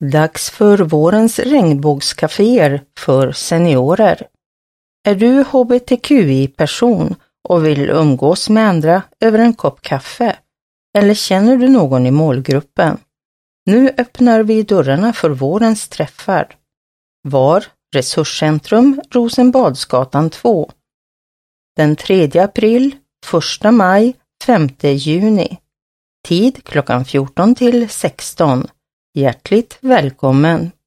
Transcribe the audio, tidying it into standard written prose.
Dags för vårens regnbågscaféer för seniorer. Är du hbtqi-person och vill umgås med andra över en kopp kaffe? Eller känner du någon i målgruppen? Nu öppnar vi dörrarna för vårens träffar. Var? Resurscentrum Rosenbadsgatan 2. Den 3 april, 1 maj, 5 juni. Tid klockan 14 till 16. Hjärtligt välkommen!